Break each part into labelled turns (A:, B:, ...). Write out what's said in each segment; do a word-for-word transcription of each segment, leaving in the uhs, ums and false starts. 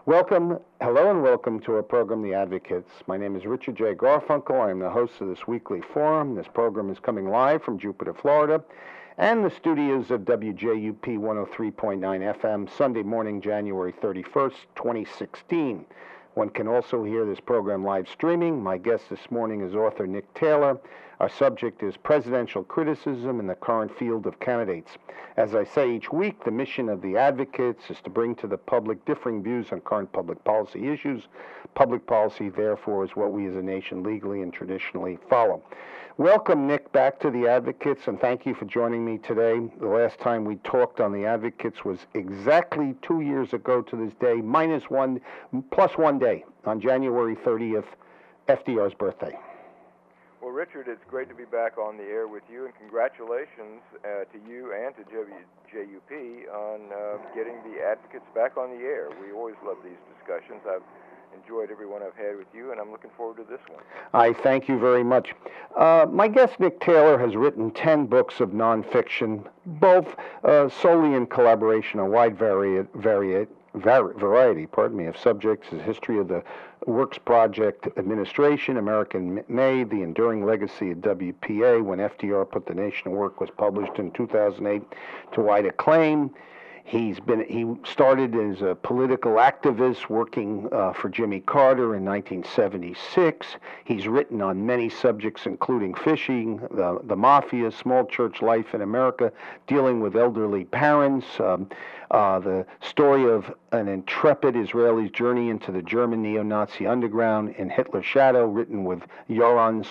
A: Welcome, hello and welcome to our program, The Advocates. My name is Richard J. Garfunkel. I am the host of this weekly forum. This program is coming live from Jupiter, Florida, and the studios of W J U P one oh three point nine F M, Sunday morning, January thirty-first, twenty sixteen. One can also hear this program live streaming. My guest this morning is author Nick Taylor. Our subject is presidential criticism in the current field of candidates. As I say each week, the mission of the Advocates is to bring to the public differing views on current public policy issues. Public policy, therefore, is what we as a nation legally and traditionally follow. Welcome, Nick, back to the Advocates, and thank you for joining me today. The last time we talked on the Advocates was exactly two years ago to this day, minus one, plus one day, on January thirtieth, F D R's birthday.
B: Well, Richard, it's great to be back on the air with you, and congratulations uh, to you and to W J U P on uh, getting the Advocates back on the air. We always love these discussions. I've enjoyed every one I've had with you, and I'm looking forward to this one.
A: I thank you very much. Uh, my guest, Nick Taylor, has written ten books of nonfiction, both uh, solely in collaboration, a wide vari- vari- vari- variety pardon me, of subjects: his history of the Works Project Administration, American Made, The Enduring Legacy of W P A, When F D R Put the Nation to Work, was published in two thousand eight to wide acclaim. He's been he started as a political activist working uh, for Jimmy Carter in nineteen seventy-six. He's written on many subjects, including fishing, the, the mafia, small church life in America, dealing with elderly parents, um, uh, the story of an intrepid Israeli's journey into the German neo-Nazi underground in Hitler's Shadow, written with Yoram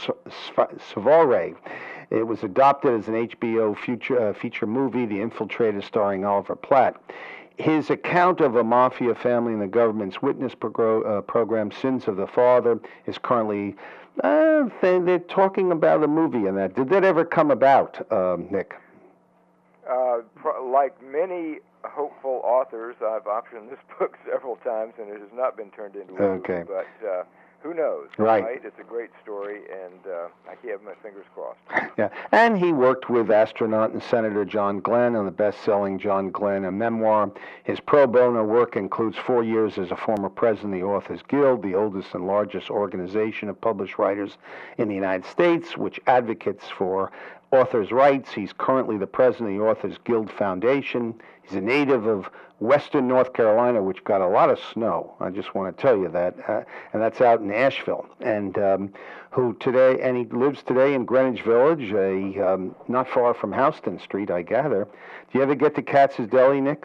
A: Svare. It was adopted as an H B O future, uh, feature movie, The Infiltrator, starring Oliver Platt. His account of a mafia family and the government's witness progr- uh, program, Sins of the Father, is currently, uh, they, they're talking about a movie in that. Did that ever come about, um, Nick?
B: Uh, pro- like many hopeful authors, I've optioned this book several times, and it has not been turned into a
A: okay.
B: movie, but uh, who knows,
A: right.
B: right? It's a great story, and uh, I keep having my fingers crossed.
A: Yeah, and he worked with astronaut and Senator John Glenn on the best-selling John Glenn, a memoir. His pro bono work includes four years as a former president of the Authors Guild, the oldest and largest organization of published writers in the United States, which advocates for authors' rights. He's currently the president of the Authors Guild Foundation. He's a native of Western North Carolina, which got a lot of snow. I just want to tell you that, uh, and that's out in Asheville. And um, who today, and he lives today in Greenwich Village, a um, not far from Houston Street, I gather. Do you ever get to Katz's Deli, Nick?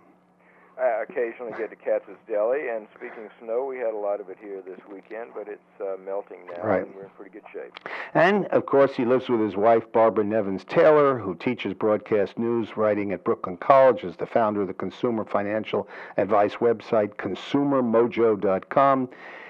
B: I occasionally get to Katz's Deli, and speaking of snow, we had a lot of it here this weekend, but it's uh, melting now,
A: right.
B: and we're in pretty good shape.
A: And, of course, he lives with his wife, Barbara Nevins Taylor, who teaches broadcast news writing at Brooklyn College, is the founder of the consumer financial advice website, consumer mojo dot com.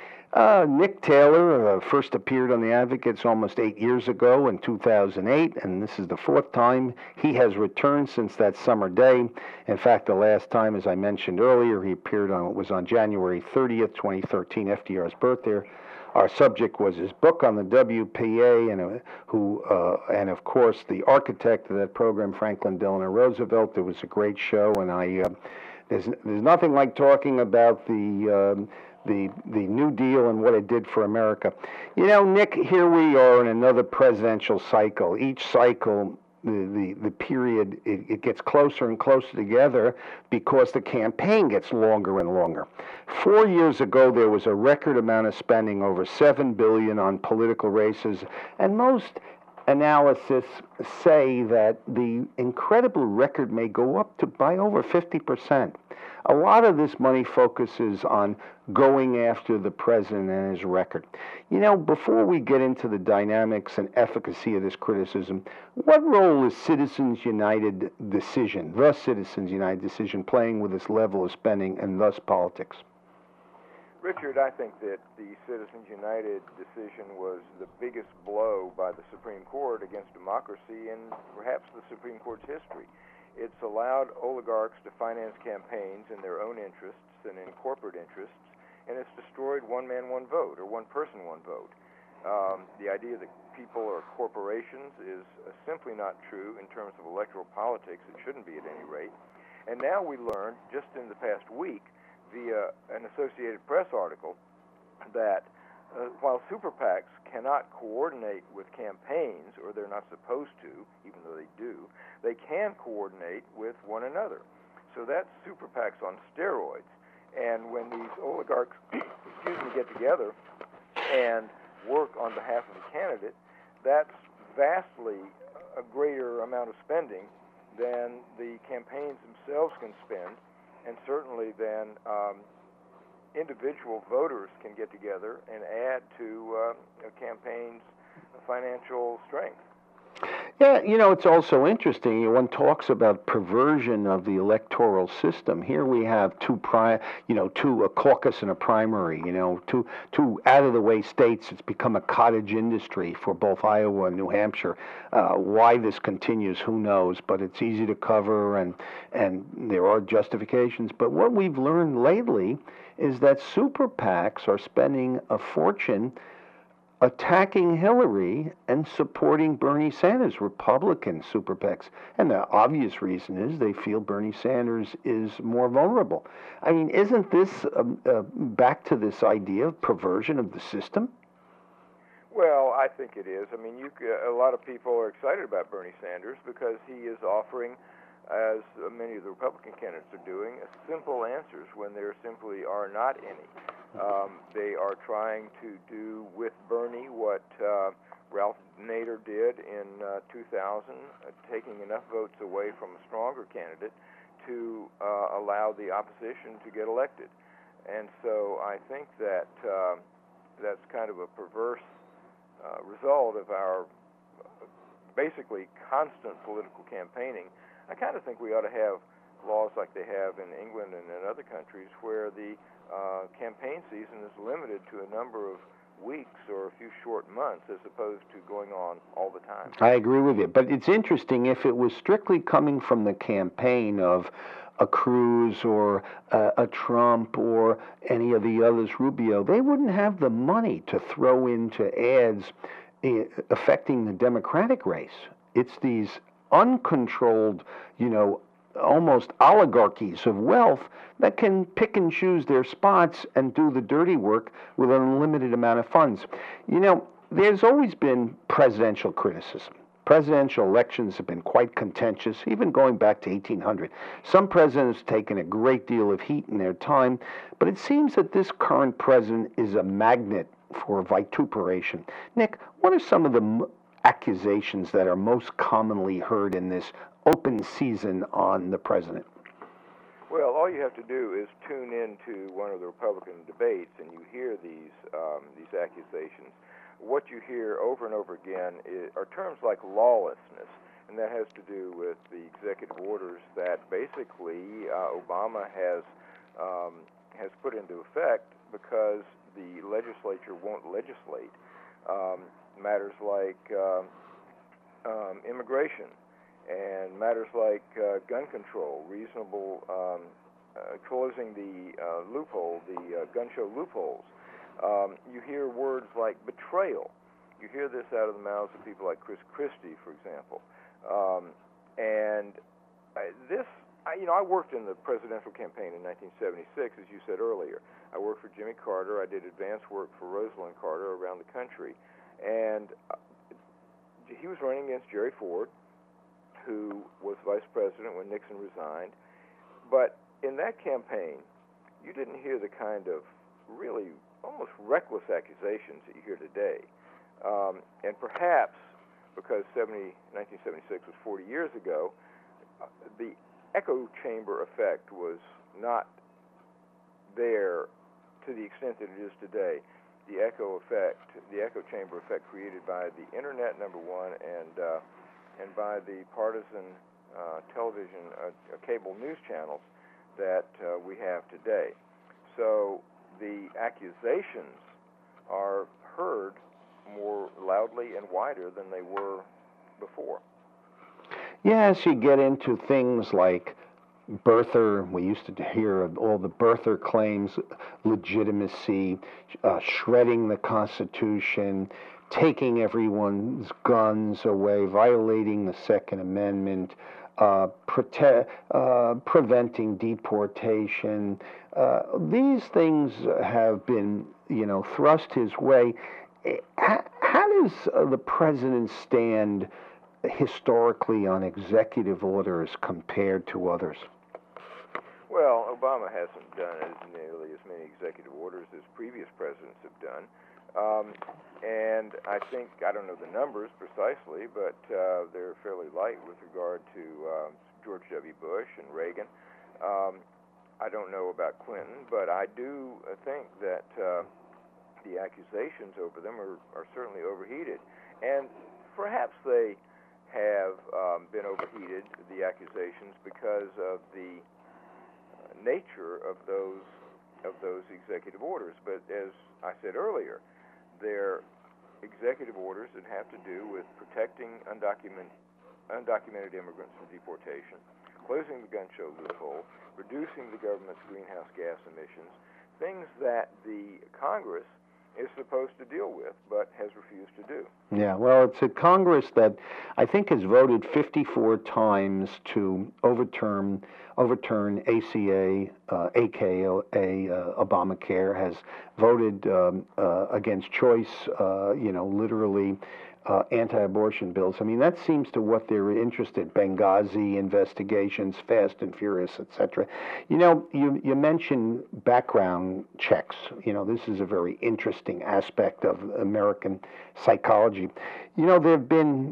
A: Uh, Nick Taylor uh, first appeared on The Advocates almost eight years ago in two thousand eight, and this is the fourth time he has returned since that summer day. In fact, the last time, as I mentioned earlier, he appeared on was on January thirtieth, twenty thirteen, F D R's birthday. Our subject was his book on the W P A, and uh, who, uh, and of course, the architect of that program, Franklin Delano Roosevelt. It was a great show, and I uh, there's there's nothing like talking about the. Um, The, the New Deal and what it did for America. You know, Nick, here we are in another presidential cycle. Each cycle, the, the, the period, it, it gets closer and closer together because the campaign gets longer and longer. Four years ago, there was a record amount of spending, over seven billion dollars on political races, and most analysis say that the incredible record may go up to by over fifty percent. A lot of this money focuses on going after the president and his record. You know, before we get into the dynamics and efficacy of this criticism, what role is Citizens United decision, the Citizens United decision, playing with this level of spending and thus politics?
B: Richard, I think that the Citizens United decision was the biggest blow by the Supreme Court against democracy in perhaps the Supreme Court's history. It's allowed oligarchs to finance campaigns in their own interests and in corporate interests, and it's destroyed one man, one vote, or one person, one vote. Um, the idea that people are corporations is uh, simply not true in terms of electoral politics. It shouldn't be at any rate. And now we learned, just in the past week, via an association press article that uh, while super PACs cannot coordinate with campaigns, or they're not supposed to, even though they do, they can coordinate with one another. So that's super PACs on steroids. And when these oligarchs, excuse me, get together and work on behalf of a candidate, that's vastly a greater amount of spending than the campaigns themselves can spend, and certainly than um, individual voters can get together and add to uh, a campaign's financial strength.
A: Yeah, you know, it's also interesting. One talks about perversion of the electoral system. Here we have two pri, you know, two a caucus and a primary. You know, two two out of the way states. It's become a cottage industry for both Iowa and New Hampshire. Uh, why this continues, who knows? But it's easy to cover, and and there are justifications. But what we've learned lately is that super PACs are spending a fortune attacking Hillary and supporting Bernie Sanders, Republican super PACs. And the obvious reason is they feel Bernie Sanders is more vulnerable. I mean, isn't this uh, uh, back to this idea of perversion of the system?
B: Well, I think it is. I mean, you, a lot of people are excited about Bernie Sanders because he is offering, as many of the Republican candidates are doing, simple answers when there simply are not any. Um, they are trying to do with Bernie what uh, Ralph Nader did in uh, two thousand, uh, taking enough votes away from a stronger candidate to uh, allow the opposition to get elected. And so I think that uh, that's kind of a perverse uh, result of our basically constant political campaigning. I kind of think we ought to have laws like they have in England and in other countries where the uh, campaign season is limited to a number of weeks or a few short months as opposed to going on all the time.
A: I agree with you. But it's interesting, if it was strictly coming from the campaign of a Cruz or a, a Trump or any of the others, Rubio, they wouldn't have the money to throw into ads uh, affecting the Democratic race. It's these uncontrolled, you know, almost oligarchies of wealth that can pick and choose their spots and do the dirty work with an unlimited amount of funds. You know, there's always been presidential criticism. Presidential elections have been quite contentious, even going back to eighteen hundred. Some presidents have taken a great deal of heat in their time, but it seems that this current president is a magnet for vituperation. Nick, what are some of the m- accusations that are most commonly heard in this open season on the president?
B: Well, all you have to do is tune into one of the Republican debates, and you hear these um, these accusations. What you hear over and over again is, are terms like lawlessness, and that has to do with the executive orders that basically uh, Obama has um, has put into effect because the legislature won't legislate um, matters like uh, um, immigration and matters like uh, gun control, reasonable um, uh, closing the uh, loophole, the uh, gun show loopholes. Um, you hear words like betrayal. You hear this out of the mouths of people like Chris Christie, for example. Um, and I, this, I, you know, I worked in the presidential campaign in nineteen seventy-six, as you said earlier. I worked for Jimmy Carter. I did advanced work for Rosalind Carter around the country. And uh, he was running against Jerry Ford, who was vice president when Nixon resigned. But in that campaign, you didn't hear the kind of really almost reckless accusations that you hear today. Um, and perhaps because nineteen seventy-six was forty years ago, uh, the echo chamber effect was not there to the extent that it is today. The echo effect, the echo chamber effect created by the internet, number one, and uh, and by the partisan uh, television, uh, cable news channels that uh, we have today. So the accusations are heard more loudly and wider than they were before.
A: Yes, you get into things like birther. We used to hear of all the birther claims, legitimacy, uh, shredding the Constitution, taking everyone's guns away, violating the Second Amendment, uh, prote- uh, preventing deportation. Uh, these things have been, you know, thrust his way. How, how does uh, the president stand historically on executive orders compared to others?
B: Well, Obama hasn't done as nearly as many executive orders as previous presidents have done. Um, and I think, I don't know the numbers precisely, but uh, they're fairly light with regard to uh, George W. Bush and Reagan. Um, I don't know about Clinton, but I do think that uh, the accusations over them are, are certainly overheated. And perhaps they have um, been overheated, the accusations, because of the uh, nature of those of those executive orders. But as I said earlier, they're executive orders that have to do with protecting undocumented, undocumented immigrants from deportation, closing the gun show loophole, reducing the government's greenhouse gas emissions, things that the Congress is supposed to deal with, but has refused to do.
A: Yeah, well, it's a Congress that I think has voted fifty-four times to overturn overturn A C A, uh, A K A, uh, Obamacare, has voted um, uh, against choice, uh, you know, literally uh, anti-abortion bills. I mean, that seems to what they're interested. Benghazi investigations, Fast and Furious, et cetera. You know, you you mentioned background checks. You know, this is a very interesting aspect of American psychology. You know, there have been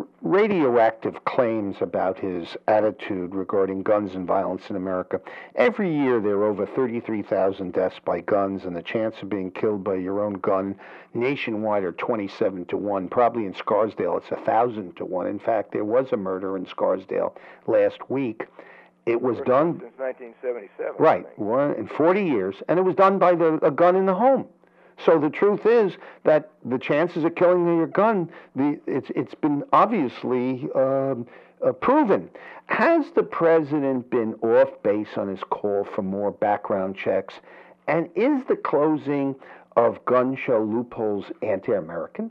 A: radioactive claims about his attitude regarding guns and violence in America. Every year there are over thirty-three thousand deaths by guns, and the chance of being killed by your own gun nationwide are twenty-seven to one. Probably in Scarsdale it's one thousand to one. In fact, there was a murder in Scarsdale last week. It was
B: First
A: done
B: since nineteen seventy-seven.
A: Right, one in forty years, and it was done by the, a gun in the home. So the truth is that the chances of killing your gun, the, it's it's been obviously um, uh, proven. Has the president been off base on his call for more background checks? And is the closing of gun show loopholes anti-American?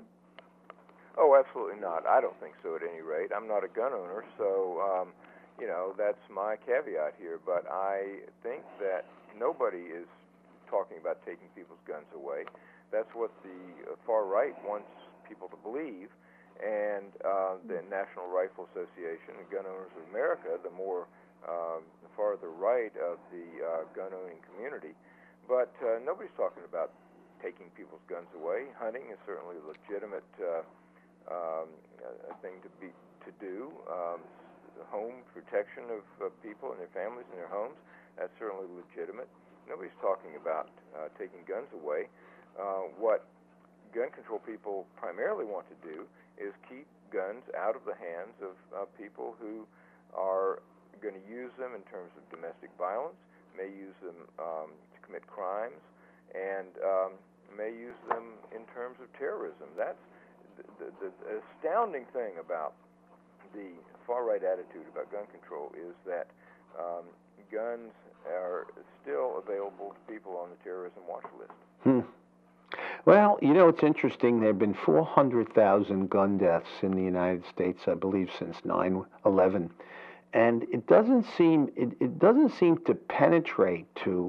B: Oh, absolutely not. I don't think so at any rate. I'm not a gun owner, so, um, you know, that's my caveat here. But I think that nobody is talking about taking people's guns away. That's what the uh, far right wants people to believe, and uh, the National Rifle Association and Gun Owners of America, the more um, the farther right of the uh, gun-owning community. But uh, nobody's talking about taking people's guns away. Hunting is certainly a legitimate uh, um, a thing to be to do. Um, home protection of uh, people and their families and their homes, that's certainly legitimate. Nobody's talking about uh, taking guns away. Uh, what gun control people primarily want to do is keep guns out of the hands of uh, people who are going to use them in terms of domestic violence, may use them um, to commit crimes, and um, may use them in terms of terrorism. That's the, the, the astounding thing about the far-right attitude about gun control is that um, guns are still available to people on the terrorism watch list.
A: Hmm. Well, you know, it's interesting. There have been four hundred thousand gun deaths in the United States, I believe, since nine eleven. And it doesn't seem it, it doesn't seem to penetrate to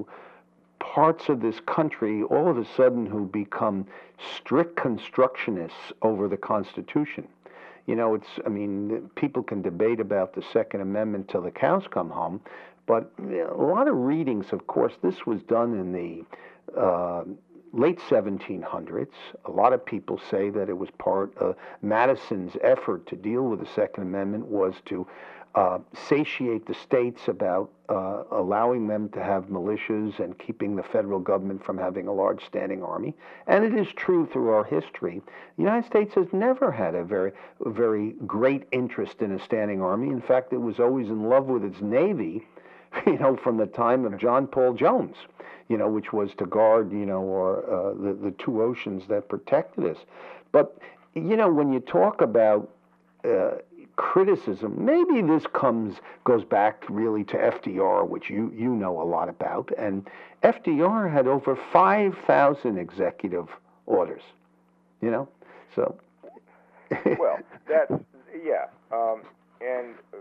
A: parts of this country all of a sudden who become strict constructionists over the Constitution. You know, it's, I mean, people can debate about the Second Amendment till the cows come home, but a lot of readings, of course, this was done in the uh, late seventeen hundreds. A lot of people say that it was part of Madison's effort to deal with the Second Amendment was to uh, satiate the states about uh, allowing them to have militias and keeping the federal government from having a large standing army. And it is true through our history. The United States has never had a very, very great interest in a standing army. In fact, it was always in love with its navy, you know, from the time of John Paul Jones, you know, which was to guard, you know, or uh, the, the two oceans that protected us. But, you know, when you talk about uh, criticism, maybe this comes goes back really to F D R, which you, you know a lot about. And F D R had over five thousand executive orders, you know, so.
B: Well, that's, yeah. Um, and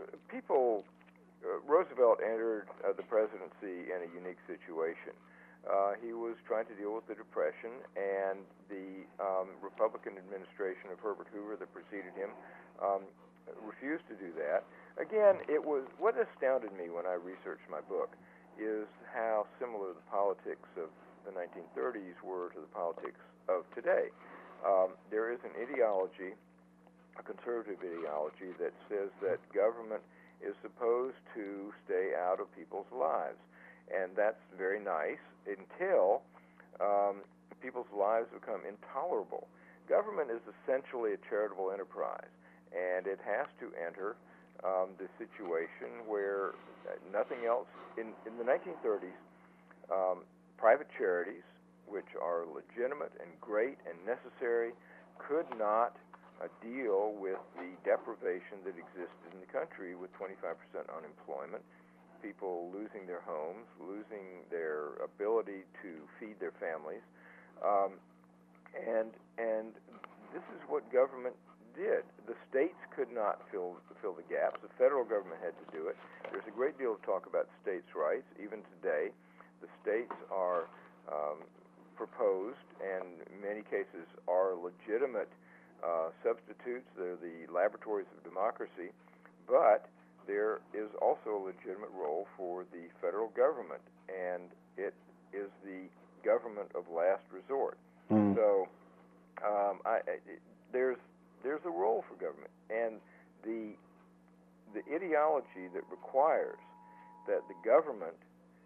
B: people, uh, Roosevelt entered uh, the presidency in a unique situation. Uh, he was trying to deal with the Depression, and the um, Republican administration of Herbert Hoover that preceded him um, refused to do that. Again, it was what astounded me when I researched my book is how similar the politics of the nineteen thirties were to the politics of today. Um, there is an ideology, a conservative ideology, that says that government is supposed to stay out of people's lives. And that's very nice until um, people's lives become intolerable. Government is essentially a charitable enterprise, and it has to enter um, the situation where nothing else. In, in the nineteen thirties, um, private charities, which are legitimate and great and necessary, could not uh, deal with the deprivation that existed in the country with twenty-five percent unemployment, people losing their homes, losing their ability to feed their families, um, and and this is what government did. The states could not fill fill the gaps. The federal government had to do it. There's a great deal of talk about states' rights. Even today, the states are um, proposed, and in many cases are legitimate uh, substitutes. They're the laboratories of democracy, but there is also a legitimate role for the federal government, and it is the government of last resort.
A: Mm.
B: So um, I, it, there's there's a role for government, and the the ideology that requires that the government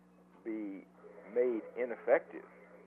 B: be made ineffective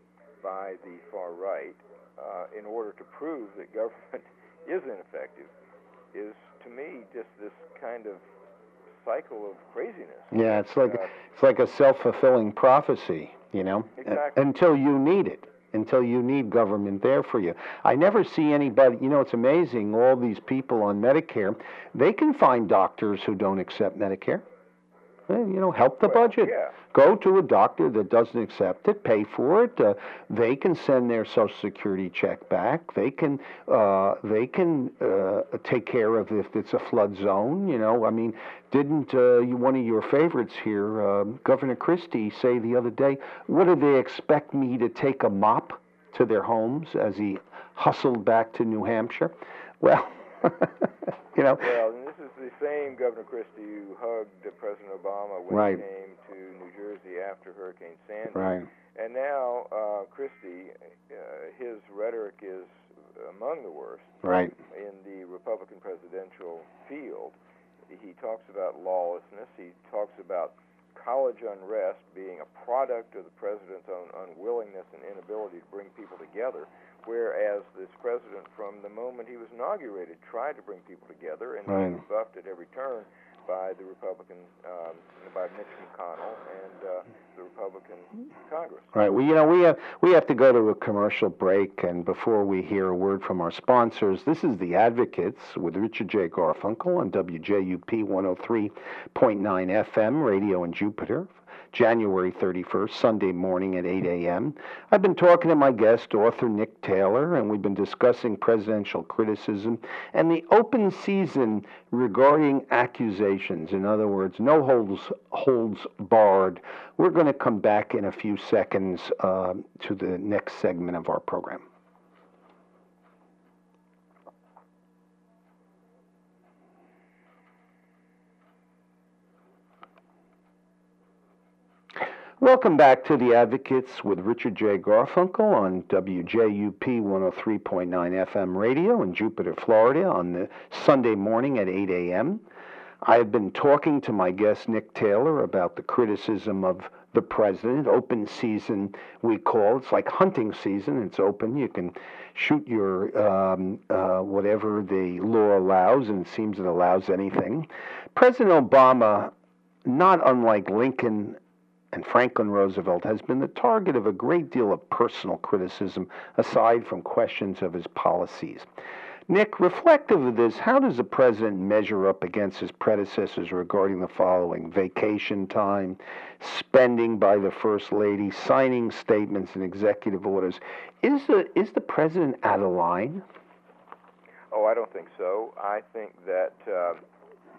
B: by the far right uh, in order to prove that government is ineffective is, to me, just this kind of cycle of craziness.
A: Yeah, it's like
B: uh,
A: it's like a self-fulfilling prophecy, you know,
B: Exactly.
A: uh, until you need it, until you need government there for you. I never see anybody, you know, it's amazing, all these people on Medicare, they can find doctors who don't accept Medicare. Eh, You know, help the
B: Well,
A: budget.
B: yeah.
A: Go to a doctor that doesn't accept it, pay for it. Uh, they can send their Social Security check back. They can uh, they can uh, take care of if it's a flood zone. You know, I mean, didn't uh, you, one of your favorites here, uh, Governor Christie, say the other day, what do they expect me to take a mop to their homes as he hustled back to New Hampshire? Well, you know.
B: Well, and this is the same Governor Christie who hugged uh, President Obama when
A: Right.
B: he came to New Jersey after Hurricane Sandy.
A: Right.
B: And now uh, Christie, uh, his rhetoric is among the worst
A: Right.
B: in the Republican presidential field. He talks about lawlessness. He talks about college unrest being a product of the president's own unwillingness and inability to bring people together, whereas this president, from the moment he was inaugurated, tried to bring people together and
A: Right.
B: was buffed at every turn by the Republican, um, by Mitch McConnell and uh, the Republican Congress.
A: Right. Well, you know, we have we have to go to a commercial break, and before we hear a word from our sponsors, this is The Advocates with Richard J. Garfunkel on W J U P one oh three point nine F M, radio in Jupiter, January thirty-first, Sunday morning at eight a.m. I've been talking to my guest, author Nick Taylor, and we've been discussing presidential criticism and the open season regarding accusations. In other words, no holds holds barred. We're going to come back in a few seconds uh, to the next segment of our program. Welcome back to The Advocates with Richard J. Garfunkel on W J U P one oh three point nine F M radio in Jupiter, Florida on the Sunday morning at eight a.m. I have been talking to my guest, Nick Taylor, about the criticism of the president. Open season, we call. It's like hunting season. It's open. You can shoot your um, uh, whatever the law allows, and it seems it allows anything. President Obama, not unlike Lincoln and Franklin Roosevelt, has been the target of a great deal of personal criticism, aside from questions of his policies. Nick, reflective of this, how does the president measure up against his predecessors regarding the following: vacation time, spending by the First Lady, signing statements and executive orders? Is the, is the president out of line?
B: Oh, I don't think so. I think that uh,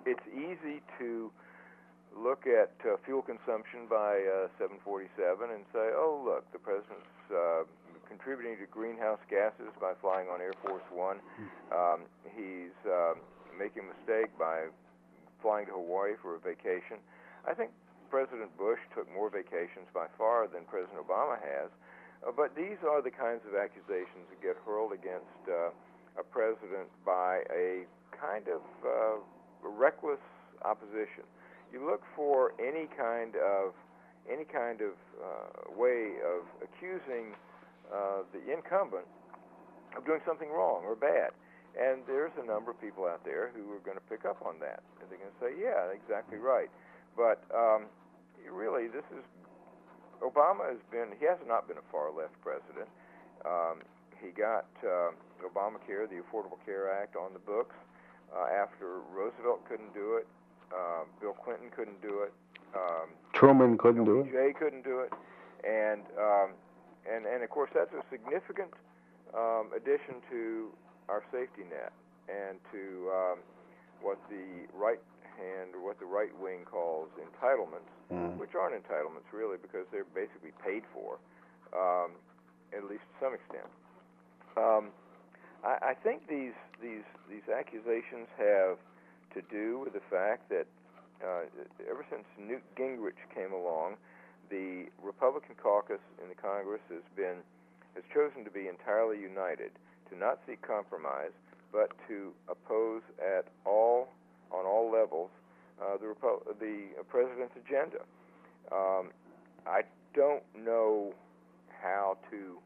B: it's easy to look at uh, fuel consumption by uh, seven forty-seven and say, oh, look, the president's uh, contributing to greenhouse gases by flying on Air Force One. Um, he's uh, making a mistake by flying to Hawaii for a vacation. I think President Bush took more vacations by far than President Obama has. Uh, but these are the kinds of accusations that get hurled against uh, a president by a kind of uh, reckless opposition. You look for any kind of any kind of uh, way of accusing uh, the incumbent of doing something wrong or bad, and there's a number of people out there who are going to pick up on that, and they're going to say, "Yeah, exactly right." But um, really, this is Obama has been he has not been a far left president. Um, he got uh, Obamacare, the Affordable Care Act, on the books uh, after Roosevelt couldn't do it. Uh, Bill Clinton couldn't do it. Um,
A: Truman couldn't do it.
B: Jay couldn't do it, and um, and and of course that's a significant um, addition to our safety net and to um, what the right hand or what the right wing calls entitlements, mm. which aren't entitlements really because they're basically paid for, um, at least to some extent. Um, I, I think these these these accusations have to do with the fact that uh, ever since Newt Gingrich came along, the Republican caucus in the Congress has been has chosen to be entirely united, to not seek compromise, but to oppose at all on all levels uh, the Repo- the uh, president's agenda. Um, I don't know how to.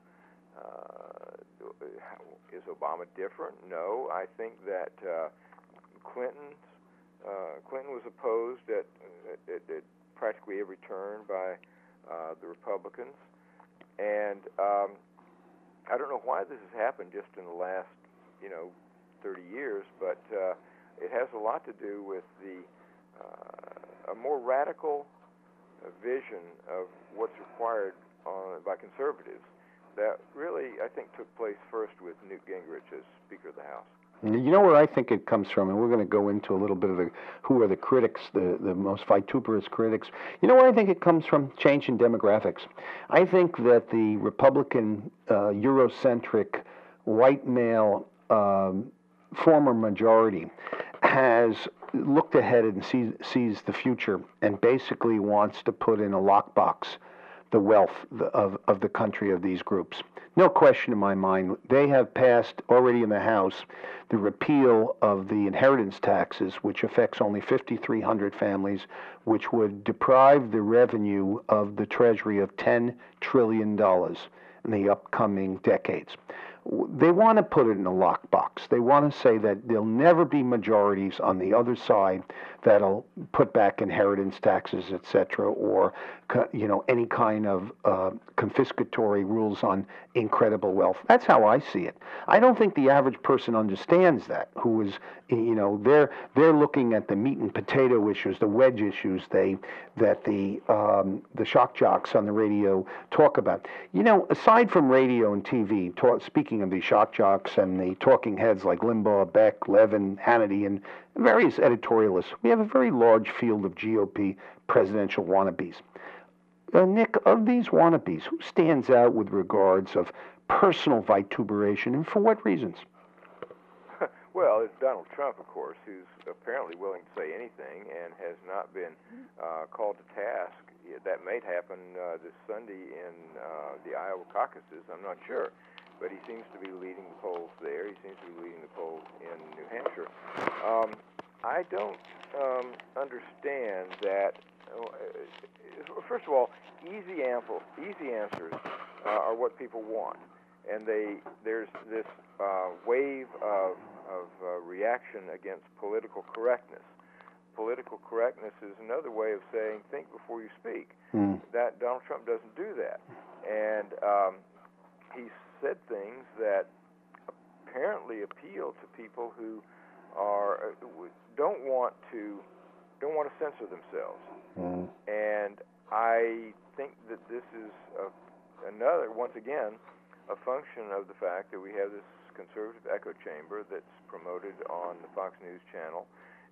B: Uh, how, is Obama different? No, I think that. Uh, Clinton, uh, Clinton was opposed at, at, at practically every turn by uh, the Republicans, and um, I don't know why this has happened just in the last, you know, thirty years, but uh, it has a lot to do with the uh, a more radical uh, vision of what's required on, by conservatives that really, I think, took place first with Newt Gingrich as Speaker of the House.
A: You know where I think it comes from, and we're going to go into a little bit of the who are the critics, the, the most vituperous critics. You know where I think it comes from? Change in demographics. I think that the Republican, uh, Eurocentric, white male um, former majority has looked ahead and sees, sees the future and basically wants to put in a lockbox the wealth of, of the country of these groups. No question in my mind, they have passed already in the House the repeal of the inheritance taxes, which affects only fifty-three hundred families, which would deprive the revenue of the Treasury of ten trillion dollars in the upcoming decades. They want to put it in a lockbox. They want to say that there'll never be majorities on the other side that'll put back inheritance taxes, et cetera, or you know any kind of uh, confiscatory rules on incredible wealth. That's how I see it. I don't think the average person understands that. Who is you know they're they're looking at the meat and potato issues, the wedge issues they that the um, the shock jocks on the radio talk about. You know, aside from radio and T V, talk, speaking of the shock jocks and the talking heads like Limbaugh, Beck, Levin, Hannity, and various editorialists, we have a very large field of G O P presidential wannabes. Uh, Nick, of these wannabes, who stands out with regards of personal vituperation, and for what reasons?
B: Well, it's Donald Trump, of course, who's apparently willing to say anything and has not been uh, called to task. That may happen uh, this Sunday in uh, the Iowa caucuses. I'm not sure. But he seems to be leading the polls there. He seems to be leading the polls in New Hampshire. Um, I don't um, understand that. Uh, first of all, easy, ample, easy answers uh, are what people want, and they there's this uh, wave of of uh, reaction against political correctness. Political correctness is another way of saying think before you speak. Mm. That Donald Trump doesn't do that, and um, he's said things that apparently appeal to people who are don't want to don't want to censor themselves. Mm. And I think that this is a, another, once again, a function of the fact that we have this conservative echo chamber that's promoted on the Fox News channel,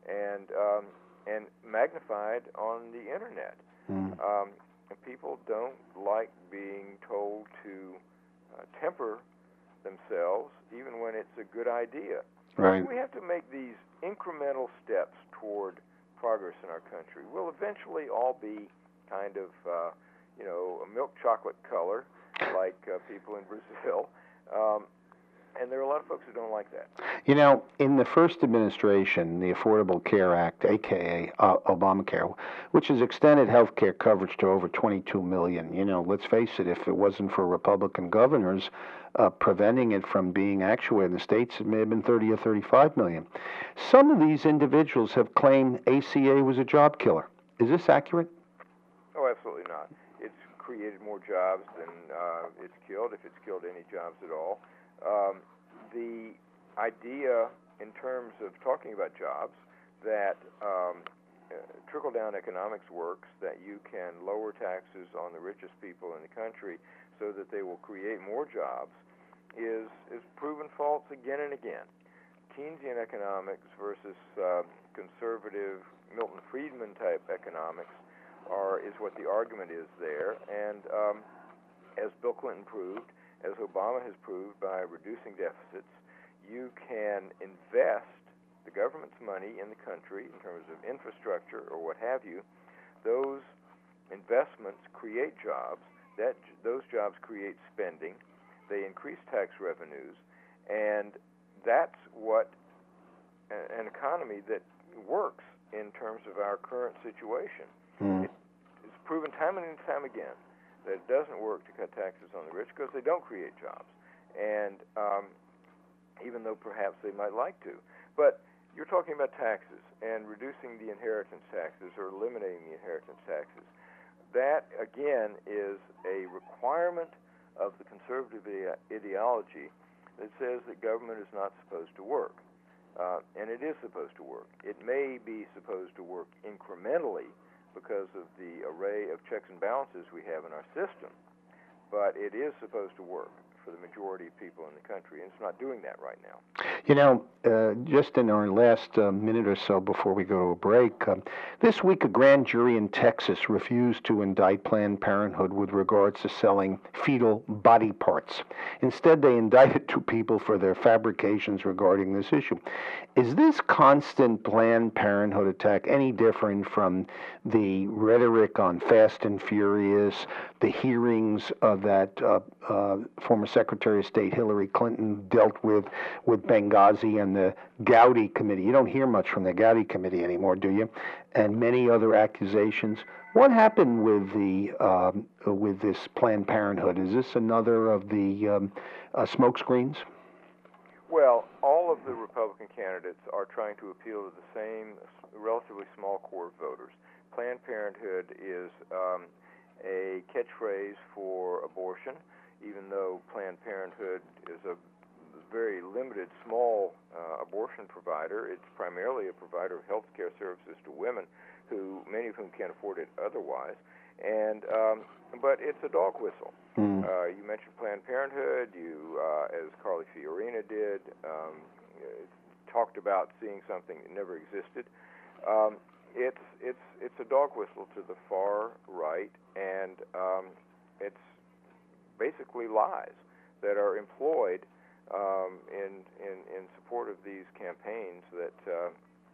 B: and um, and magnified on the internet.
A: Mm.
B: Um, and people don't like being told to uh, temper themselves, even when it's a good idea.
A: Right.
B: We have to make these incremental steps toward progress in our country. We'll eventually all be kind of, uh, you know, a milk chocolate color, like uh, people in Brazil. Um, And there are a lot of folks who don't like that.
A: You know, in the first administration, the Affordable Care Act, a k a. Uh, Obamacare, which has extended health care coverage to over twenty-two million. You know, let's face it, if it wasn't for Republican governors uh, preventing it from being actuated in the states, it may have been thirty or thirty-five million. Some of these individuals have claimed A C A was a job killer. Is this accurate?
B: Oh, absolutely not. It's created more jobs than uh, it's killed, if it's killed any jobs at all. Um, the idea in terms of talking about jobs that um, uh, trickle-down economics works, that you can lower taxes on the richest people in the country so that they will create more jobs, is, is proven false again and again. Keynesian economics versus uh, conservative Milton Friedman type economics are, is what the argument is there. And um, as Bill Clinton proved, as Obama has proved by reducing deficits, you can invest the government's money in the country in terms of infrastructure or what have you. Those investments create jobs. That those jobs create spending. They increase tax revenues, and that's what an economy that works in terms of our current situation.
A: Mm.
B: It's proven time and time again that it doesn't work to cut taxes on the rich because they don't create jobs, and um, even though perhaps they might like to. But you're talking about taxes and reducing the inheritance taxes or eliminating the inheritance taxes. That, again, is a requirement of the conservative ide- ideology that says that government is not supposed to work, uh, and it is supposed to work. It may be supposed to work incrementally because of the array of checks and balances we have in our system, but it is supposed to work for the majority of people in the country, and it's not doing that right now.
A: You know, uh, just in our last uh, minute or so before we go to a break, uh, this week a grand jury in Texas refused to indict Planned Parenthood with regards to selling fetal body parts. Instead, they indicted two people for their fabrications regarding this issue. Is this constant Planned Parenthood attack any different from the rhetoric on Fast and Furious, the hearings uh, that uh, uh, former Secretary of State Hillary Clinton dealt with with Benghazi and the Gowdy Committee? You don't hear much from the Gowdy Committee anymore, do you? And many other accusations. What happened with the um, with this Planned Parenthood? Is this another of the um, uh, smokescreens?
B: Well, all of the Republican candidates are trying to appeal to the same relatively small core of voters. Planned Parenthood is um, a catchphrase for abortion, even though Planned Parenthood is a very limited, small uh, abortion provider. It's primarily a provider of health care services to women, who many of whom can't afford it otherwise. And um, but it's a dog whistle.
A: Mm.
B: Uh, you mentioned Planned Parenthood. You, uh, as Carly Fiorina did, um, talked about seeing something that never existed. Um, it's it's it's a dog whistle to the far right, and um, it's basically lies that are employed um, in, in in support of these campaigns that uh,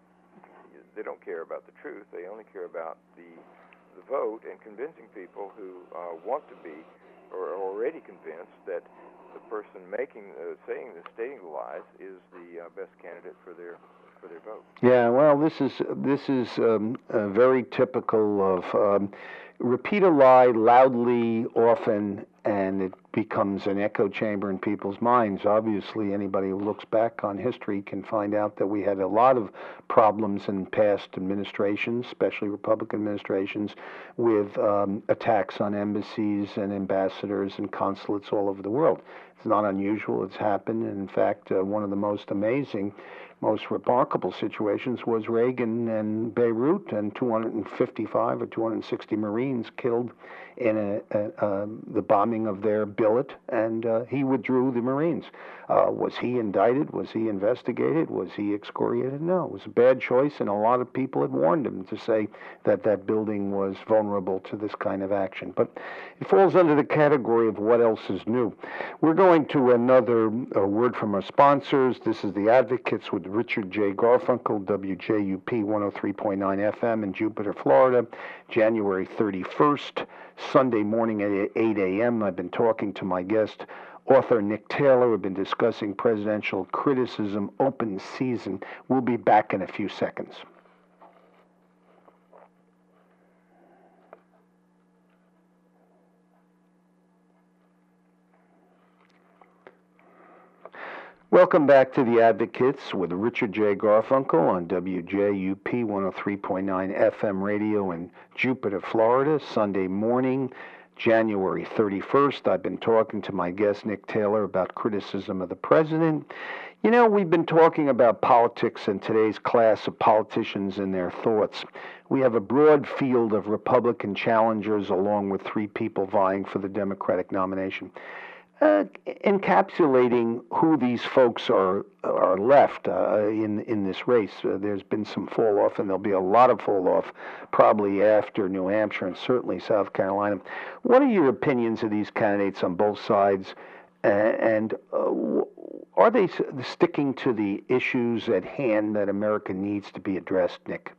B: they don't care about the truth. They only care about the the vote and convincing people who uh, want to be or are already convinced that the person making, uh, saying the, stating the lies is the uh, best candidate for their for their vote.
A: Yeah, well, this is this is um, uh, very typical of um, repeat a lie loudly, often, and it becomes an echo chamber in people's minds. Obviously, anybody who looks back on history can find out that we had a lot of problems in past administrations, especially Republican administrations, with um, attacks on embassies and ambassadors and consulates all over the world. It's not unusual. It's happened. And in fact, uh, one of the most amazing most remarkable situations was Reagan and Beirut, and two hundred fifty-five or two hundred sixty Marines killed in a, a, a, the bombing of their billet, and uh, he withdrew the Marines. Uh, was he indicted? Was he investigated? Was he excoriated? No. It was a bad choice, and a lot of people had warned him to say that that building was vulnerable to this kind of action. But it falls under the category of what else is new. We're going to another uh, word from our sponsors. This is The Advocates with Richard J. Garfunkel, W J U P one oh three point nine F M in Jupiter, Florida, January thirty-first, Sunday morning at eight a.m. I've been talking to my guest, author Nick Taylor. We've been discussing presidential criticism open season. We'll be back in a few seconds. Welcome back to The Advocates with Richard J. Garfunkel on W J U P one oh three point nine F M radio in Jupiter, Florida, Sunday morning, January thirty-first. I've been talking to my guest, Nick Taylor, about criticism of the president. You know, we've been talking about politics in today's class of politicians and their thoughts. We have a broad field of Republican challengers along with three people vying for the Democratic nomination. Uh, encapsulating who these folks are are left uh, in in this race. Uh, there's been some fall off, and there'll be a lot of fall off probably after New Hampshire and certainly South Carolina. What are your opinions of these candidates on both sides, uh, and uh, are they sticking to the issues at hand that America needs to be addressed, Nick?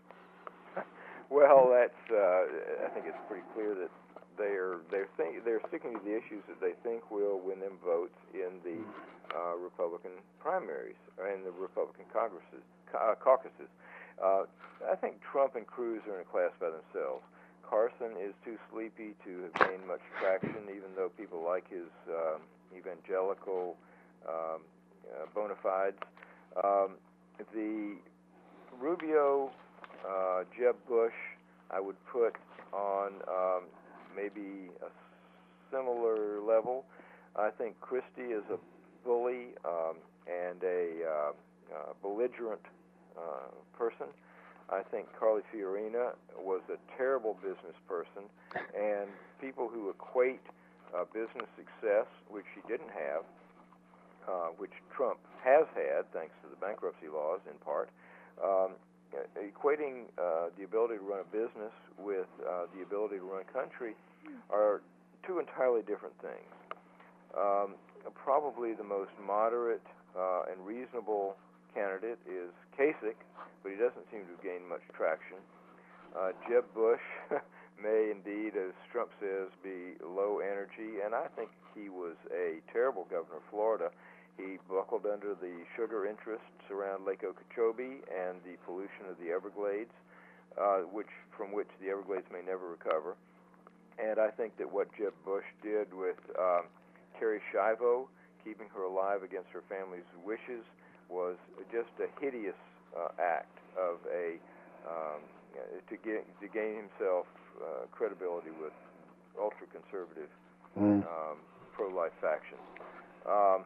B: Well, that's uh, I think it's pretty clear that They're they're think, they're sticking to the issues that they think will win them votes in the uh, Republican primaries and the Republican congresses, uh, caucuses. Uh, I think Trump and Cruz are in a class by themselves. Carson is too sleepy to have gained much traction, even though people like his um, evangelical um, uh, bona fides. Um, the Rubio, uh, Jeb Bush, I would put on Um, maybe a similar level. I think Christie is a bully um, and a uh, uh, belligerent uh, person. I think Carly Fiorina was a terrible business person, and people who equate uh, business success, which she didn't have, uh, which Trump has had thanks to the bankruptcy laws in part, um, equating uh, the ability to run a business with uh, the ability to run a country are two entirely different things. Um, probably the most moderate uh, and reasonable candidate is Kasich, but he doesn't seem to have gained much traction. Uh, Jeb Bush may indeed, as Trump says, be low energy, and I think he was a terrible governor of Florida. He buckled under the sugar interests around Lake Okeechobee and the pollution of the Everglades, uh, which from which the Everglades may never recover. And I think that what Jeb Bush did with um, Terry Schiavo, keeping her alive against her family's wishes, was just a hideous uh, act of a um, to get to gain himself uh, credibility with ultra-conservative mm. um, pro-life factions. Um,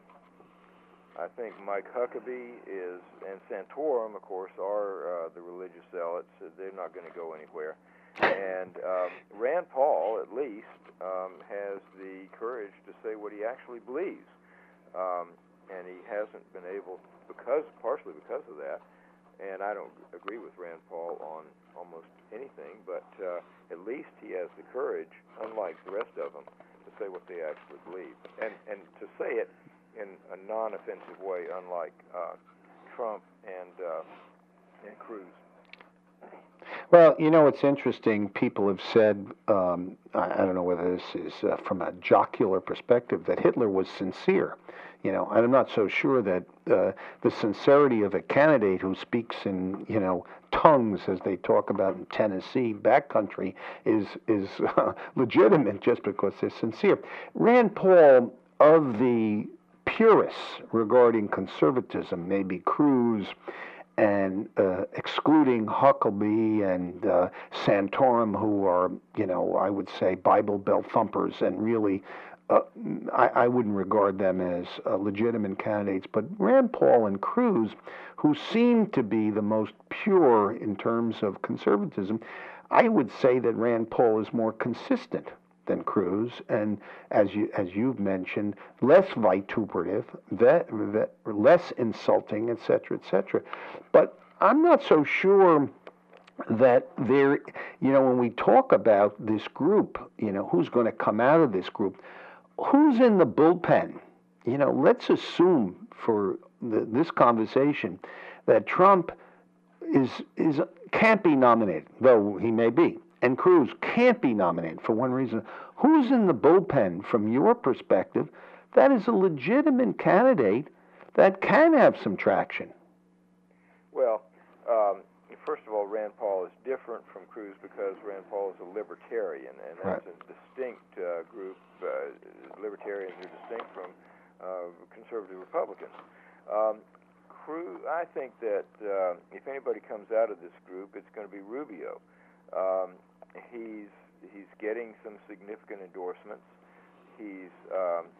B: I think Mike Huckabee is, and Santorum, of course, are uh, the religious zealots. They're not going to go anywhere. And um, Rand Paul, at least, um, has the courage to say what he actually believes. Um, and he hasn't been able, because partially because of that, and I don't agree with Rand Paul on almost anything, but uh, at least he has the courage, unlike the rest of them, to say what they actually believe. And, and to say it in a non-offensive way, unlike uh, Trump and uh, and Cruz.
A: Well, you know, it's interesting. People have said, um, I, I don't know whether this is uh, from a jocular perspective, that Hitler was sincere. You know, and I'm not so sure that uh, the sincerity of a candidate who speaks in, you know, tongues, as they talk about in Tennessee, backcountry, is is uh, legitimate just because they're sincere. Rand Paul, of the purists regarding conservatism, maybe Cruz, and uh, excluding Huckabee and uh, Santorum, who are, you know, I would say Bible Belt thumpers and really uh, I, I wouldn't regard them as uh, legitimate candidates, but Rand Paul and Cruz, who seem to be the most pure in terms of conservatism, I would say that Rand Paul is more consistent than Cruz, and as you as you've mentioned, less vituperative, ve- ve- less insulting, et cetera, et cetera. But I'm not so sure that there, you know, when we talk about this group, you know, who's going to come out of this group, who's in the bullpen? You know, let's assume for the, this conversation that Trump is is can't be nominated, though he may be, and Cruz can't be nominated for one reason. Who's in the bullpen from your perspective that is a legitimate candidate that can have some traction?
B: Well, um, first of all, Rand Paul is different from Cruz because Rand Paul is a libertarian, and that's right. a distinct uh, group. Uh, libertarians are distinct from uh, conservative Republicans. Um, Cruz, I think that uh, if anybody comes out of this group, it's going to be Rubio. Um, he's he's getting some significant endorsements. He's um,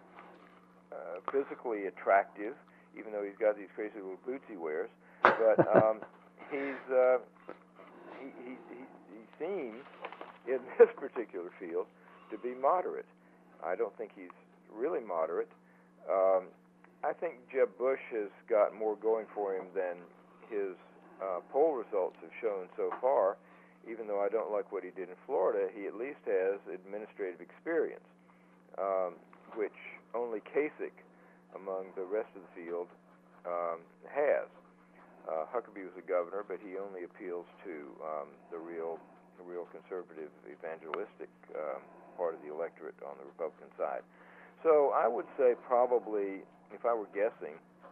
B: uh, physically attractive, even though he's got these crazy little boots he wears. But um, he's uh, he, he, he, he seems, in this particular field, to be moderate. I don't think he's really moderate. Um, I think Jeb Bush has got more going for him than his uh, poll results have shown so far. Even though I don't like what he did in Florida, he at least has administrative experience, um, which only Kasich, among the rest of the field, um, has. Uh, Huckabee was a governor, but he only appeals to um, the real, the real conservative, evangelistic um, part of the electorate on the Republican side. So I would say probably, if I were guessing,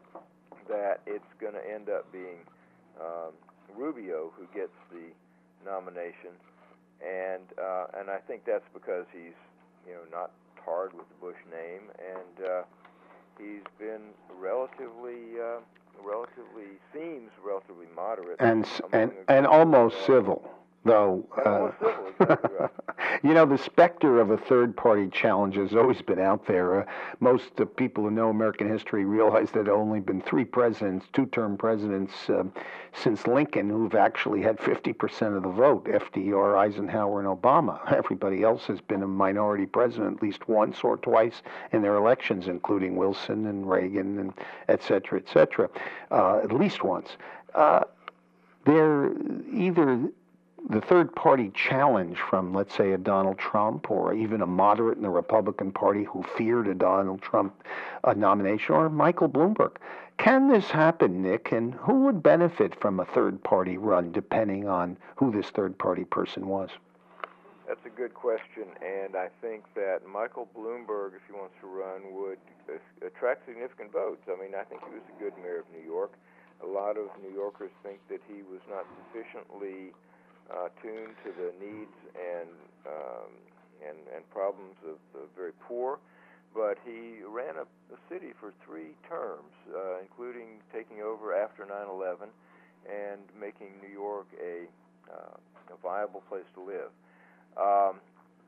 B: that it's going to end up being um, Rubio who gets the nomination, and uh, and I think that's because he's, you know, not tarred with the Bush name, and uh, he's been relatively. Uh, relatively seems relatively moderate
A: and and and almost uh, civil, though.
B: And uh, almost civil, exactly right.
A: You know, the specter of a third-party challenge has always been out there. Uh, most uh, people who know American history realize that there have only been three presidents, two-term presidents, uh, since Lincoln who've actually had fifty percent of the vote: F D R, Eisenhower, and Obama. Everybody else has been a minority president at least once or twice in their elections, including Wilson and Reagan, and et cetera, et cetera, uh, at least once. Uh, they're either the third-party challenge from, let's say, a Donald Trump or even a moderate in the Republican Party who feared a Donald Trump uh, nomination, or Michael Bloomberg. Can this happen, Nick, and who would benefit from a third-party run depending on who this third-party person was?
B: That's a good question, and I think that Michael Bloomberg, if he wants to run, would uh, attract significant votes. I mean, I think he was a good mayor of New York. A lot of New Yorkers think that he was not sufficiently Uh, tuned to the needs and um, and and problems of the very poor, but he ran a, a city for three terms, uh, including taking over after nine eleven and making New York a, uh, a viable place to live. Um,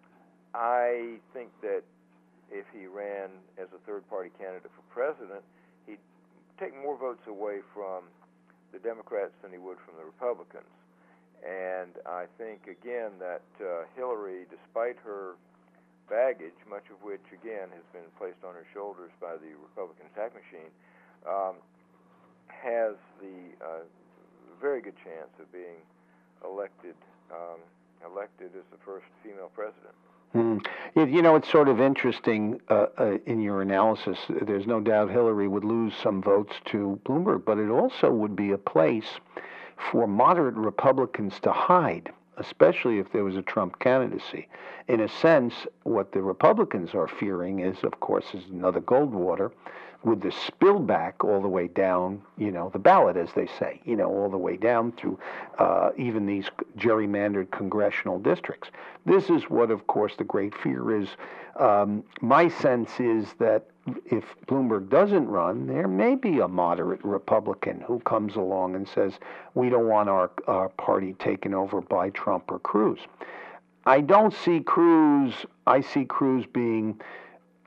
B: I think that if he ran as a third-party candidate for president, he'd take more votes away from the Democrats than he would from the Republicans. And I think, again, that uh, Hillary, despite her baggage, much of which, again, has been placed on her shoulders by the Republican attack machine, um, has the uh, very good chance of being elected um, elected as the first female president.
A: Hmm. You know, it's sort of interesting uh, uh, in your analysis. There's no doubt Hillary would lose some votes to Bloomberg, but it also would be a place for moderate Republicans to hide, especially if there was a Trump candidacy. In a sense, what the Republicans are fearing is, of course, is another Goldwater with the spillback all the way down, you know, the ballot, as they say, you know, all the way down through uh, even these gerrymandered congressional districts. This is what, of course, the great fear is. Um, my sense is that if Bloomberg doesn't run, there may be a moderate Republican who comes along and says, we don't want our, our party taken over by Trump or Cruz. I don't see Cruz, I see Cruz being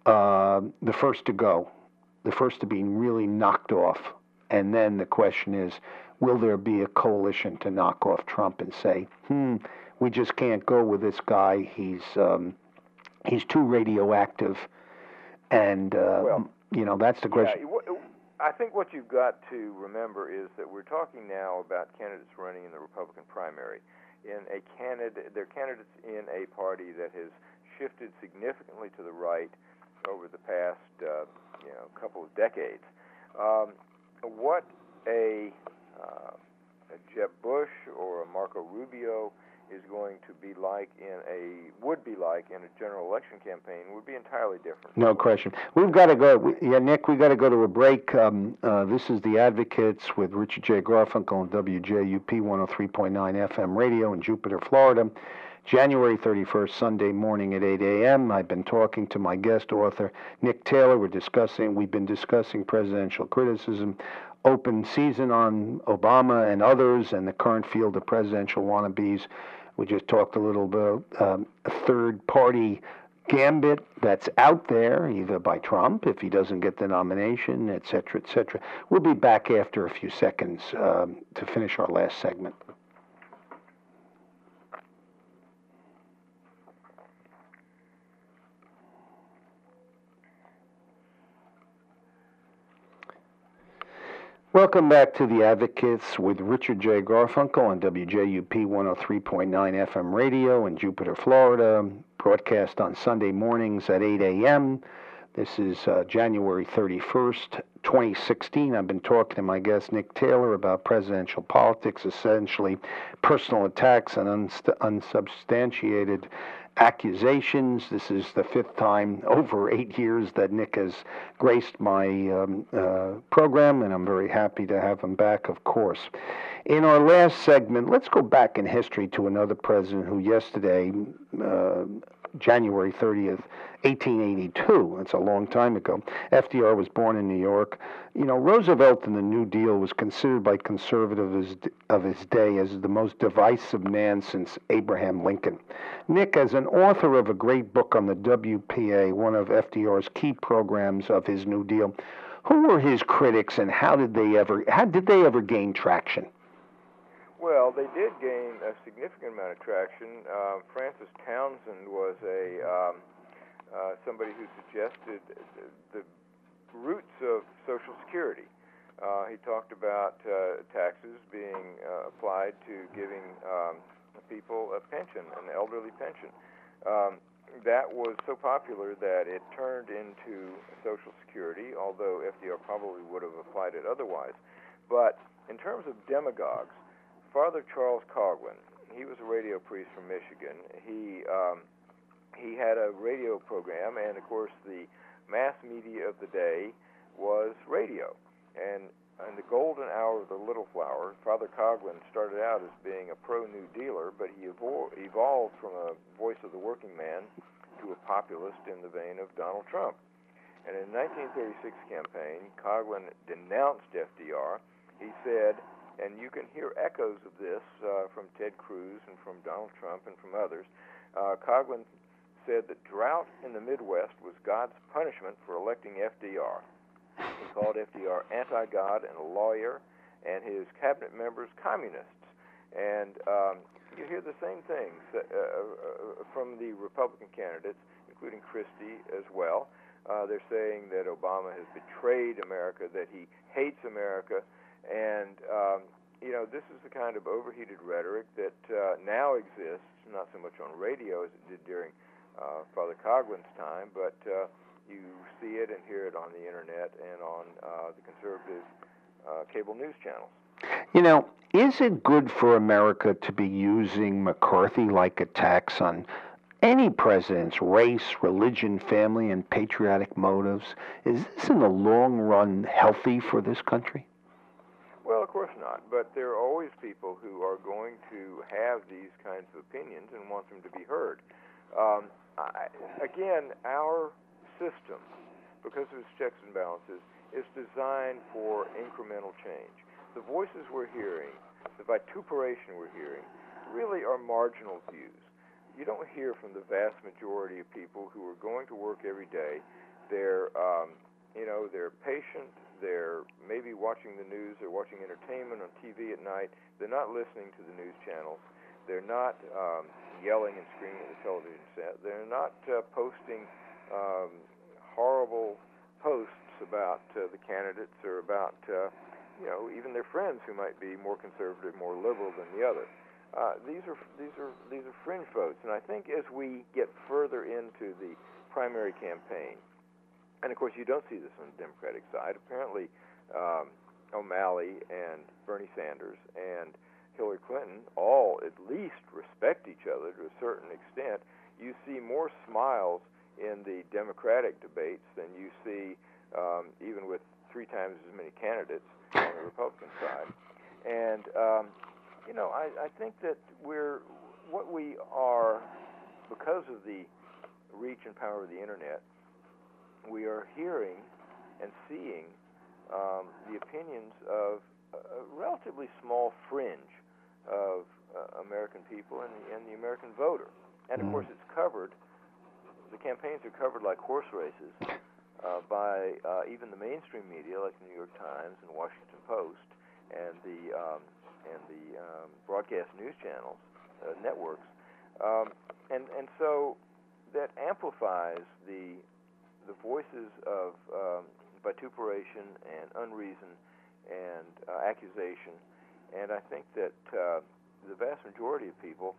A: uh, the first to go, the first to be really knocked off. And then the question is, will there be a coalition to knock off Trump and say, hmm, we just can't go with this guy. He's um, he's too radioactive. And, uh,
B: well,
A: you know, that's the question.
B: Yeah, I think what you've got to remember is that we're talking now about candidates running in the Republican primary. In a candidate, they're candidates in a party that has shifted significantly to the right over the past, uh, you know, couple of decades. Um, what a, uh, a Jeb Bush or a Marco Rubio is going to be like in a would be like in a general election campaign would be entirely different.
A: No question. We've got to go. We, yeah, Nick, we've got to go to a break. Um, uh, this is The Advocates with Richard J. Garfunkel on W J U P one oh three point nine F M radio in Jupiter, Florida. January thirty-first, Sunday morning at eight a.m. I've been talking to my guest author, Nick Taylor. We're discussing, we've been discussing presidential criticism, open season on Obama and others, and the current field of presidential wannabes. We just talked a little about um, a third-party gambit that's out there, either by Trump, if he doesn't get the nomination, et cetera, et cetera. We'll be back after a few seconds um, to finish our last segment. Welcome back to The Advocates with Richard J. Garfunkel on W J U P one oh three point nine F M radio in Jupiter, Florida, broadcast on Sunday mornings at eight a.m. This is uh, January thirty-first, twenty sixteen. I've been talking to my guest, Nick Taylor, about presidential politics, essentially personal attacks and unst- unsubstantiated accusations. This is the fifth time over eight years that Nick has graced my um, uh, program, and I'm very happy to have him back, of course. In our last segment, let's go back in history to another president who yesterday, uh, January thirtieth, eighteen eighty-two, that's a long time ago, F D R was born in New York. You know, Roosevelt and the New Deal was considered by conservatives of his day as the most divisive man since Abraham Lincoln. Nick, as an author of a great book on the W P A, one of F D R's key programs of his New Deal, who were his critics and how did they ever how did they ever gain traction?
B: Well, they did gain a significant amount of traction. Uh, Francis Townsend was a um, uh, somebody who suggested the roots of Social Security. Uh, he talked about uh, taxes being uh, applied to giving um, people a pension, an elderly pension. Um, that was so popular that it turned into Social Security, although F D R probably would have applied it otherwise. But in terms of demagogues, Father Charles Coughlin, he was a radio priest from Michigan. He um, he had a radio program, and of course the mass media of the day was radio. And in the golden hour of the Little Flower, Father Coughlin started out as being a pro-New Dealer, but he evol- evolved from a voice of the working man to a populist in the vein of Donald Trump. And in the nineteen thirty-six campaign, Coughlin denounced F D R. He said, and you can hear echoes of this uh, from Ted Cruz and from Donald Trump and from others, uh, Coughlin said that drought in the Midwest was God's punishment for electing F D R. He called F D R anti-God and a lawyer, and his cabinet members communists. And um, you hear the same things uh, uh, from the Republican candidates, including Christie as well. Uh, they're saying that Obama has betrayed America, that he hates America, and um, you know, this is the kind of overheated rhetoric that uh, now exists, not so much on radio as it did during uh, Father Coughlin's time, but uh, you see it and hear it on the internet and on uh, the conservative uh, cable news channels.
A: You know, is it good for America to be using McCarthy-like attacks on any president's race, religion, family, and patriotic motives? Is this in the long run healthy for this country?
B: Well, of course not, but there are always people who are going to have these kinds of opinions and want them to be heard. Um, I, again, our system, because of its checks and balances, is designed for incremental change. The voices we're hearing, the vituperation we're hearing, really are marginal views. You don't hear from the vast majority of people who are going to work every day They're, um, you know, they're patient. They're maybe watching the news. They're watching entertainment on T V at night. They're not listening to the news channels. They're not um, yelling and screaming at the television set. They're not uh, posting um, horrible posts about uh, the candidates or about, uh, you know, even their friends who might be more conservative, more liberal than the other. Uh, these are these are these are fringe votes, and I think as we get further into the primary campaign, and of course you don't see this on the Democratic side. Apparently, um, O'Malley and Bernie Sanders and Hillary Clinton all at least respect each other to a certain extent. You see more smiles in the Democratic debates than you see um, even with three times as many candidates on the Republican side. And um, you know, I, I think that we're what we are, because of the reach and power of the internet, we are hearing and seeing um, the opinions of a relatively small fringe of uh, American people and the, and the American voter. And of course, it's covered. The campaigns are covered like horse races uh, by uh, even the mainstream media, like the New York Times and Washington Post, and the um, and the um, broadcast news channels, uh, networks, um, and and so that amplifies the the voices of um, vituperation and unreason and uh, accusation. And I think that uh, the vast majority of people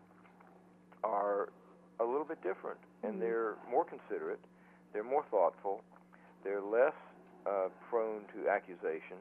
B: are a little bit different, and they're more considerate, they're more thoughtful, they're less uh, prone to accusation,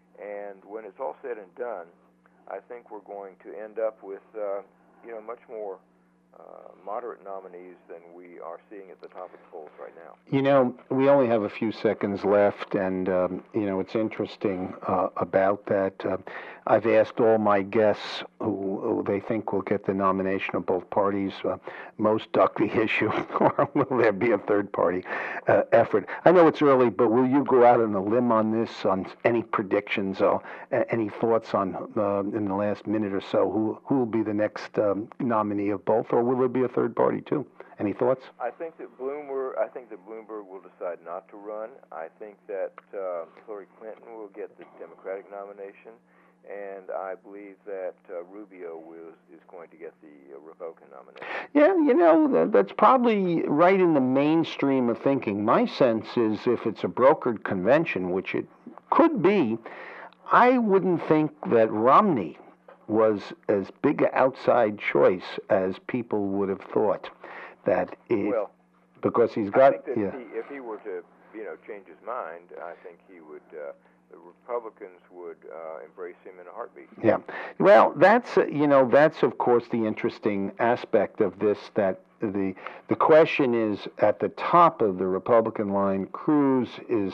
B: and when it's all said and done, I think we're going to end up with, uh, you know, much more uh, moderate nominees than we are seeing at the top of the polls right now.
A: You know, we only have a few seconds left, and, um, you know, it's interesting uh, about that. Uh, I've asked all my guests who, who they think will get the nomination of both parties. Uh, most duck the issue, or will there be a third-party uh, effort? I know it's early, but will you go out on a limb on this, on any predictions or uh, any thoughts on, uh, in the last minute or so, who who will be the next um, nominee of both, or will there be a third party, too? Any thoughts?
B: I think that Bloomberg. I think that Bloomberg will decide not to run. I think that uh, Hillary Clinton will get the Democratic nomination, and I believe that uh, Rubio will, is going to get the uh, Republican nomination.
A: Yeah, you know, that, that's probably right in the mainstream of thinking. My sense is if it's a brokered convention, which it could be, I wouldn't think that Romney was as big an outside choice as people would have thought. That it,
B: well,
A: because he's got,
B: I think that
A: yeah.
B: if, he, if he were to, you know, change his mind, I think he would. Uh, the Republicans would uh, embrace him in a heartbeat.
A: Yeah. Well, that's uh, you know, that's of course the interesting aspect of this. That the the question is at the top of the Republican line, Cruz is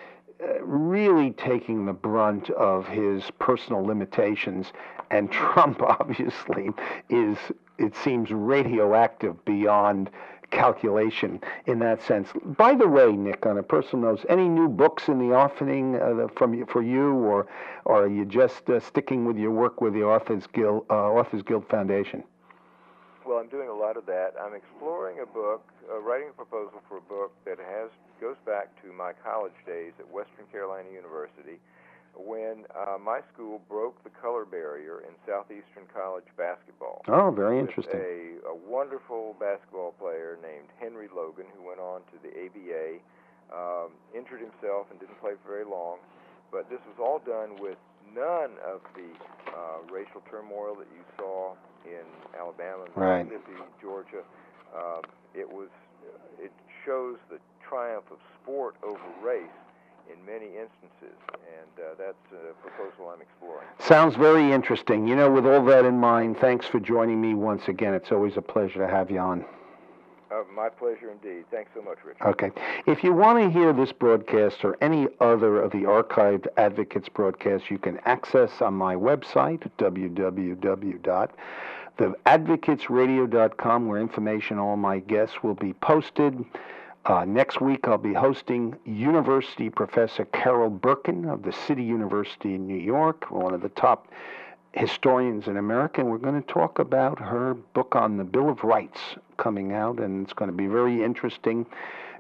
A: uh, really taking the brunt of his personal limitations, and Trump obviously is, it seems, radioactive beyond calculation in that sense. By the way, Nick, on a personal note, any new books in the offing uh, from you, for you, or, or are you just uh, sticking with your work with the Authors Guild, uh, Authors Guild Foundation?
B: Well, I'm doing a lot of that. I'm exploring a book, uh, writing a proposal for a book that has goes back to my college days at Western Carolina University, when uh, my school broke the color barrier in Southeastern College basketball.
A: Oh, very interesting.
B: A, a wonderful basketball player named Henry Logan, who went on to the A B A, um, injured himself and didn't play for very long. But this was all done with none of the uh, racial turmoil that you saw in Alabama,
A: right.
B: Mississippi, Georgia. Uh, it was. It shows the triumph of sport over race in many instances, and uh, that's a proposal I'm exploring.
A: Sounds very interesting. You know, with all that in mind, thanks for joining me once again. It's always a pleasure to have you on.
B: Uh, my pleasure indeed. Thanks so much, Richard.
A: Okay. If you want to hear this broadcast or any other of the archived Advocates broadcasts, you can access on my website, w w w dot the advocates radio dot com, where information on all my guests will be posted. Uh, next week, I'll be hosting University Professor Carol Birkin of the City University in New York, one of the top historians in America, and we're going to talk about her book on the Bill of Rights coming out, and it's going to be very interesting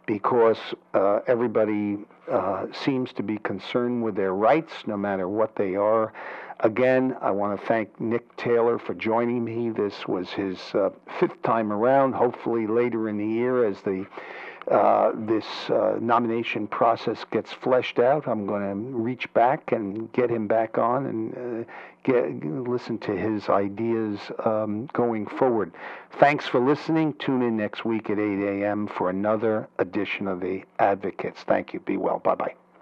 A: because uh, everybody uh, seems to be concerned with their rights, no matter what they are. Again, I want to thank Nick Taylor for joining me. This was his uh, fifth time around. Hopefully later in the year, as the uh, this uh, nomination process gets fleshed out, I'm going to reach back and get him back on and uh, get listen to his ideas um, going forward. Thanks for listening. Tune in next week at eight a.m. for another edition of The Advocates. Thank you. Be well. Bye-bye.